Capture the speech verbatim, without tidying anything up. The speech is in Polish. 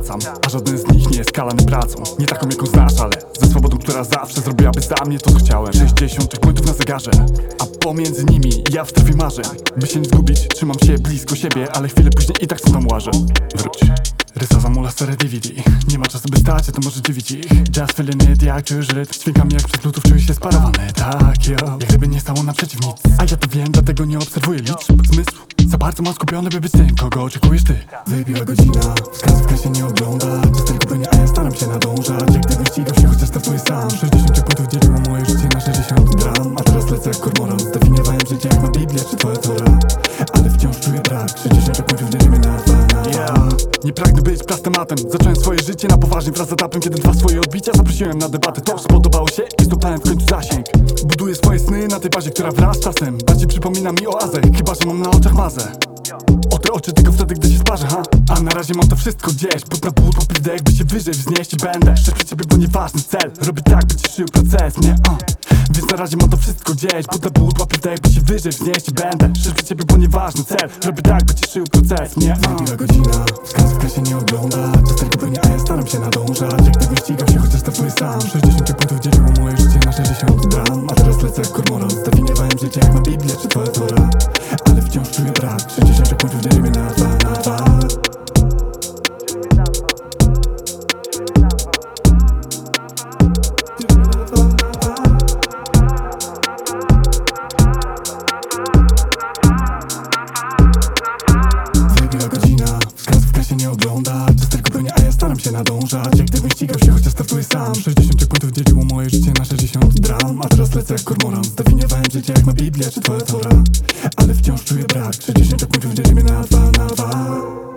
wracam, a żaden z nich nie jest skalany pracą. Nie taką jaką znasz, ale ze swobodą, która zawsze zrobiłaby za mnie to, co chciałem. Sześćdziesiąt checkpointów na zegarze, a pomiędzy nimi ja w strefie marzeń. By się nie zgubić, trzymam się blisko siebie, ale chwilę później i tak co tam łażę. Wróć. Rysa zamula stare D V D. Nie ma czasu by stać, a to może dziwić ich. Just feeling it, jak czujesz rytm. Dźwiękami jak przez bluetooth czuję się sparowany. Tak, yo, jak gdyby nie stało naprzeciw nic. A ja to wiem, dlatego nie obserwuję liczb zmysłu. Za bardzo mam skupiony, by być tym, kogo oczekujesz ty. Wybiła godzina, wskazówka się nie ogląda. To tylko pełnia, a ja staram się nadążać. Jak gdybym ścigał się, chociaż startuję sam. Sześćdziesiąt punktów dzieliło moje życie na sześćdziesiąt gram. A teraz lecę jak kormoran. Zdefiniowałem życie jak ma Biblia czy twoja Tora. Ale wciąż czuję brak. sześćdziesiąt punktów dzielimy na dwa, na dwa. Nie pragnę być plastematem. Zacząłem swoje życie na poważnie wraz z etapem, kiedy dwa swoje odbicia zaprosiłem na debatę. To spodobało się i zdobałem w końcu zasięg. Buduję swoje sny na tej bazie, która wraz z czasem bardziej przypomina mi oazę, chyba że mam na oczach mazę. O te oczy tylko wtedy, gdy się sparzę, ha? A na razie mam to wszystko gdzieś. But na but, po wdech, by się wyżej wznieść i będę szczerze przy ciebie, bo nieważny cel. Robię tak, by cieszył proces, nie? Uh. Więc na razie mam to wszystko gdzieś. But na but, po wdech, by się wyżej wznieść i będę szczerze przy ciebie, bo nieważny cel. Robię tak, by cieszył proces, nie? Uh. Wybiła godzina, wskazówka się nie ogląda. To tylko pełnia, a ja staram się nadążać. Jak gdybym ścigał się, chociaż startuję sam. sześćdziesiąt punktów dzieliło moje życie na sześćdziesiąt gram. A teraz lecę jak kormoran. Zdefiniowałem życie jak ma Biblia czy twoja Tora. Ale wciąż czuję brak. sześćdziesiąt punktów dzielimy na dwa, na dwa. Wybiła godzina, wskazówka się nie ogląda. Czas tylko pełnia, a ja staram się nadążać. Jak gdybym ścigał się, chociaż startuję sam. sześćdziesiąt punktów dzieliło moje życie na sześćdziesiąt gram. A teraz lecę jak kormoran. Zdefiniowałem życie jak ma Biblia czy twoja Tora. Ale wciąż czuję brak. sześćdziesiąt punktów dzielimy na dwa, na dwa.